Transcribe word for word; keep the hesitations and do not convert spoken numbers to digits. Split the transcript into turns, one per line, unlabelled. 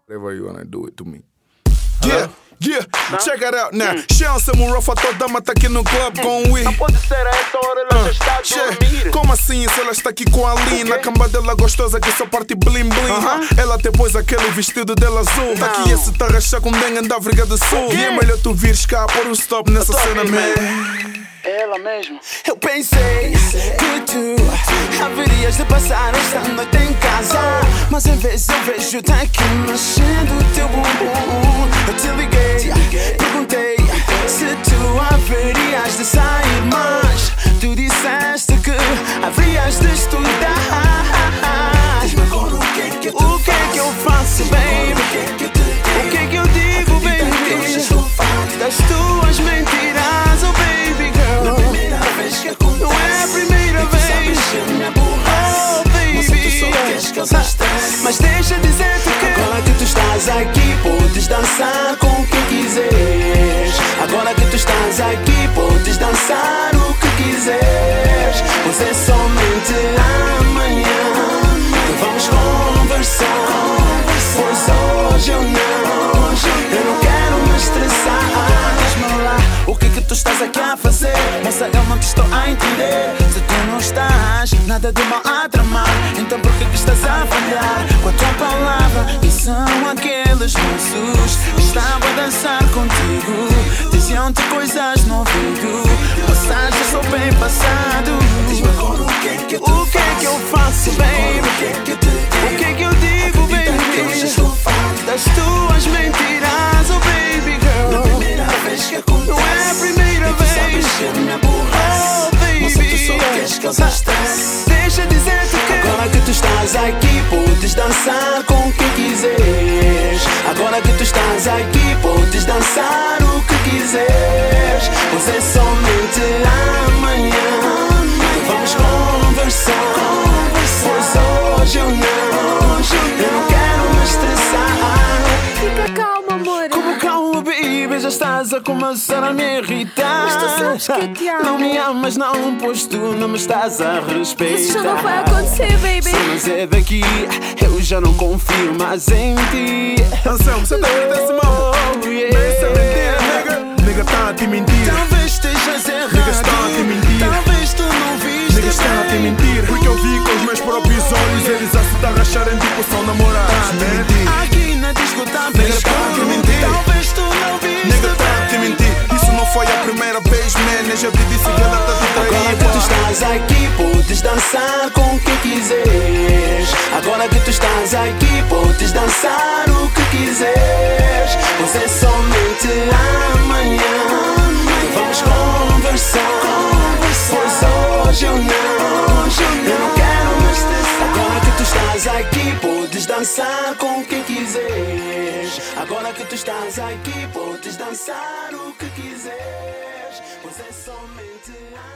Whatever you wanna do it to me. Yeah, yeah, check it out now. Chance Murafa, toda dama tá aqui no club com o Wii.
Não pode ser a essa hora, ela já está a dormir.
Como assim se ela está aqui com a Lina? A camba dela gostosa que só parte blim blim. Ela até pôs aquele vestido dela azul. Tá aqui esse tá rachar com dengue da África do Sul. E é melhor tu vires cá pôr um stop nessa cena, man.
É ela mesmo.
Eu pensei que tu haverias de passar esta noite em casa, mas em vez eu vejo-te aqui mexendo o teu bumbum. Eu te liguei, perguntei se tu haverias de sair, mas tu disseste que haverias de estudar. Diz-me agora o que é que eu te O que é que eu faço, baby? O que é que eu digo, baby? Das tuas mentiras, oh baby girl.
Na primeira vez que acontece,
não é a primeira vez. Oh baby, mas deixa dizer-te que agora que tu estás aqui podes dançar com quem quiseres. Agora que tu estás aqui podes dançar o que quiseres. Pois é somente amanhã que vamos conversar. Pois hoje eu não, eu não quero me estressar. Diz-me lá, o que é que tu estás aqui a fazer? Moça, eu não te estou a entender. Se tu não estás, nada de mal a tramar, então por que que estás a falhar com a tua palavra? E são aqueles moços que estavam a dançar contigo, diziam-te coisas no ouvido, passagem só bem passado.
Diz-me agora o que é que eu te
O que é que eu faço, baby?
O que é que eu te digo?
O que é que eu digo, baby? Das tuas mentiras, oh baby girl.
Na primeira vez que acontece,
não é a primeira vez. Oh baby, deixa dizer-te que agora que tu estás aqui podes dançar com quem quiseres. Agora que tu estás aqui podes dançar o que quiseres. Pois é somente amanhã que vamos conversar. Pois hoje eu não, eu não quero me estressar.
Fica calma, amor.
Como calma, baby, já estás a começar a me irritar.
Mas tu sabes que eu te amo.
Não me amas não, pois tu não me estás a respeitar.
Isso já não vai acontecer, baby.
Se não é daqui, eu já não confio mais em ti.
Anselmo, você tá vendo esse mambo?
Oh, yeah.
Mas isso é mentira, nigga. Nigga tá a te mentir.
Talvez estejas errado.
Niggas estão a te mentir.
Talvez tu não viste.
Niggas estão a te
bem.
mentir. Porque eu vi com os meus próprios olhos eles a se dar racharem tipo são namorados, man.
Aqui na disco tá bem
Niggas estão a te
escuro.
mentir.
Talvez tu não viste.
Nigga tá a te
bem.
mentir. Isso não foi a primeira vez, man. Eu já te disse que ela tá te
Agora que tu estás aqui podes dançar com quem quiseres. Agora que tu estás aqui podes dançar o que quiseres. Pois é somente amanhã que vamos conversar. Pois hoje eu não, eu não quero me estressar. Agora que tu estás aqui podes dançar com quem quiseres. Agora que tu estás aqui podes dançar o que quiseres. Pois é somente amanhã.